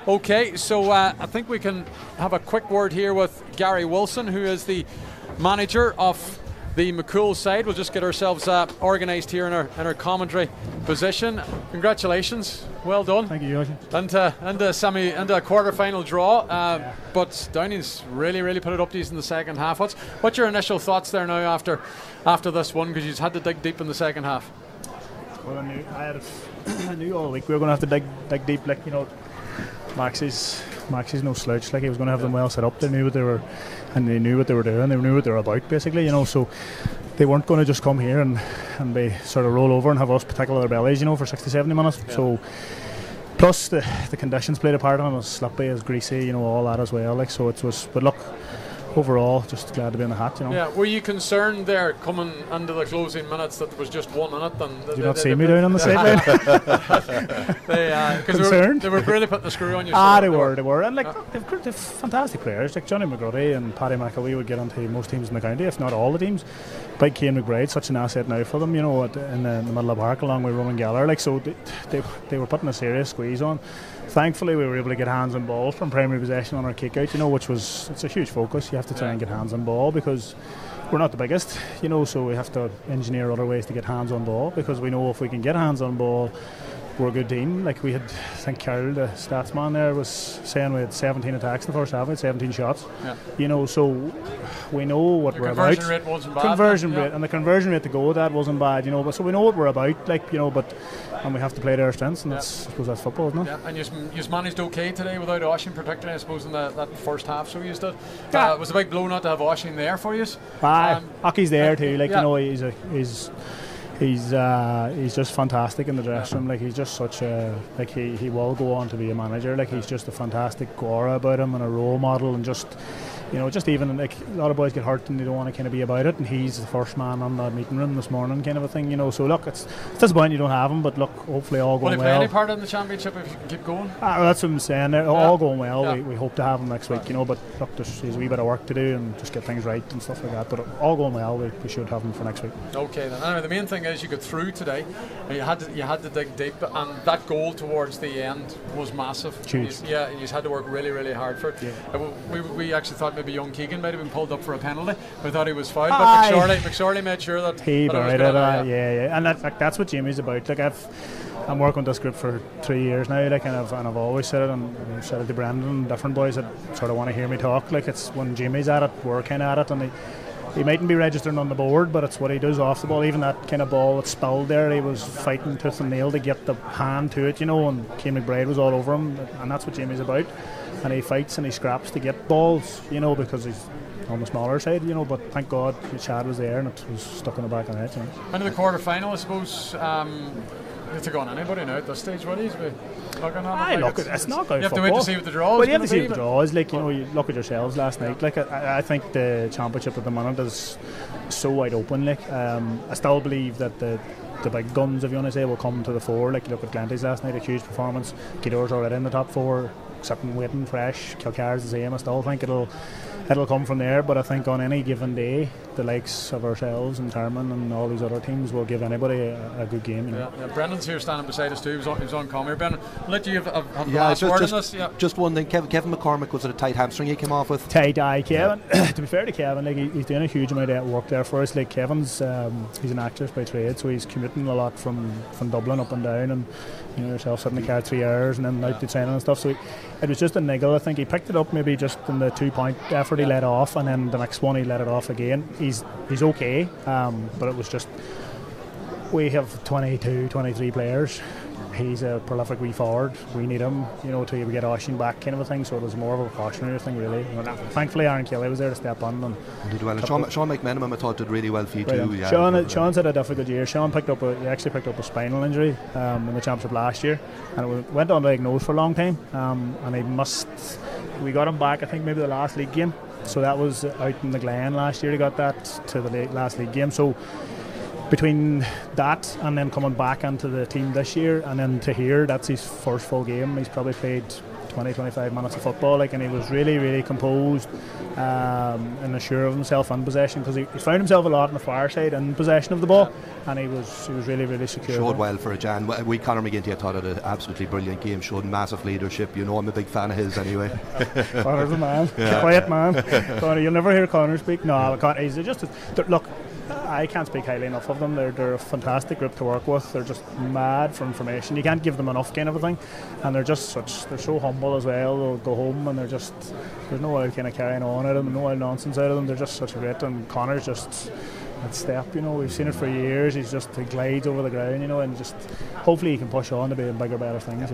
Okay, so I think we can have a quick word here with Gary Wilson, who is the manager of the McCool side. We'll just get ourselves organised here in our commentary position. Congratulations, well done. Thank you, Joachim. And a quarter-final draw, but Downing's really put it up to you in the second half. What's your initial thoughts there now after this one, because you had to dig deep in the second half? Well, I knew all week we were going to have to dig deep. Like, you know, Maxie's no slouch. Like, he was going to have them well set up. They knew what they were, and they knew what they were doing. They knew what they were about, basically. You know, so they weren't going to just come here and be sort of roll over and have us tickle their bellies, you know, for 60-70 minutes. Yeah. So plus the conditions played a part on it. It was slippy, it was greasy, you know, all that as well. Like, so it was. But look, overall, just glad to be in the hat, you know. Yeah, were you concerned there coming into the closing minutes that there was just 1 minute? Did you not see me down on the sideline? Concerned? They were really putting the screw on you. They were. And like, they've fantastic players. Like Johnny McGrady and Paddy McAlee would get onto most teams in the county, if not all the teams. Big Cian McBride, such an asset now for them, you know, in the middle of the park along with Roman Geller. Like, so they were putting a serious squeeze on. Thankfully, we were able to get hands on ball from primary possession on our kick out, you know, it's a huge focus. You have to try and get hands on ball because we're not the biggest, you know, so we have to engineer other ways to get hands on ball, because we know if we can get hands on ball, we're a good team. Like, we had, I think Carol, the stats man there, was saying we had 17 attacks in the first half, we had 17 shots. Yeah. You know, so we know what we're about. The conversion rate wasn't bad. Conversion rate, and the conversion rate to go with that wasn't bad, you know, but so we know what we're about, like, you know, and we have to play to our strengths, and I suppose that's football, isn't it? Yeah, and you managed okay today without Oisín, particularly, I suppose, in that first half, so you did. It was a big blow not to have Oisín there for you. Hockey's there too, like, you know, he's just fantastic in the dressing room. Like, he's just such a, like, he will go on to be a manager. Like, he's just a fantastic aura about him and a role model, and just, you know, just even like a lot of boys get hurt and they don't want to kind of be about it, and he's the first man on the meeting room this morning, kind of a thing, you know. So look, it's disappointing you don't have him, but look, hopefully all going well. Will he play any part in the championship if you can keep going? That's what I'm saying. They're all going well. We hope to have him next week, you know. But look, there's a wee bit of work to do and just get things right and stuff like that. But all going well. We should have him for next week. Okay then. Anyway, the main thing is you got through today. You had to dig deep, and that goal towards the end was massive. Huge. You had to work really hard for it. Yeah. We actually thought maybe young Keegan might have been pulled up for a penalty. We thought he was fouled, but McSorley made sure that he buried it. And that's what Jamie's about. Like, I'm working with this group for 3 years now, like, and I've always said it, and I've said it to Brendan and different boys that sort of want to hear me talk. Like, it's when Jamie's at it, we're kind of at it, and he mightn't be registering on the board, but it's what he does off the ball. Even that kind of ball that spilled there, he was fighting tooth and nail to get the hand to it, you know, and Cian McBride was all over him, and that's what Jamie's about. And he fights and he scraps to get balls, you know, because he's on the smaller side, you know, but thank God Chad was there and it was stuck in the back of the net, you know. Into the quarter final, I suppose. You took on anybody now at this stage, what is it? It's not going. You have to wait to see what the draw is. Well, you have to see what the draw is. Like, you know, you look at yourselves last night. Like, I think the championship at the minute is so wide open. Like, I still believe that the big guns, if you want to say, will come to the fore. Like, you look at Glanty's last night, a huge performance. Kidor's already in the top four, sitting waiting fresh. Kilcare's the same. I still think it'll come from there, but I think on any given day, the likes of ourselves and Termon and all these other teams will give anybody a good game. You know? Brendan's here standing beside us too. He was on commentary. Brendan, I'll let you have the last word on this. Just one thing. Kevin McCormick, was it a tight hamstring he came off with? Tight eye, Kevin. To be fair to Kevin, like, he's doing a huge amount of work there for us. Like, Kevin's he's an actress by trade, so he's commuting a lot from Dublin up and down, and you know yourself, sitting in the car 3 hours and then out to training and stuff. So it was just a niggle. I think he picked it up maybe just in the 2-point effort he let off, and then the next one he let it off again. He's okay, but it was just, we have 22, 23 players. He's a prolific wee forward. We need him, you know, to get Oisín back, kind of a thing. So it was more of a precautionary thing, really. Thankfully, Aaron Kelly was there to step on and did well. And Sean McMenamin, I thought, did really well for you too. Yeah. Sean's had a difficult year. Sean actually picked up a spinal injury in the championship last year, and it went undiagnosed for a long time. And we got him back, I think, maybe the last league game. So that was out in the Glen last year. He got that to the last league game. So between that and then coming back into the team this year and then to here, that's his first full game. He's probably played 20-25 minutes of football, like, and he was really composed and assured of himself in possession, because he found himself a lot on the far side in possession of the ball, and he was really secure. Showed well for a Jan. Conor McGinty, I thought, had an absolutely brilliant game, showed massive leadership. You know, I'm a big fan of his anyway. Conor's a man, quiet man. Conor, you'll never hear Conor speak. No, Conor, he's just look. I can't speak highly enough of them. They're a fantastic group to work with. They're just mad for information. You can't give them enough kind of a thing, and they're so humble as well. They'll go home and there's no other kind of carrying on out of them, no other nonsense out of them. They're just such a great, and Conor's just that step, you know, we've seen it for years. He glides over the ground, you know, and just hopefully he can push on to be bigger, better things.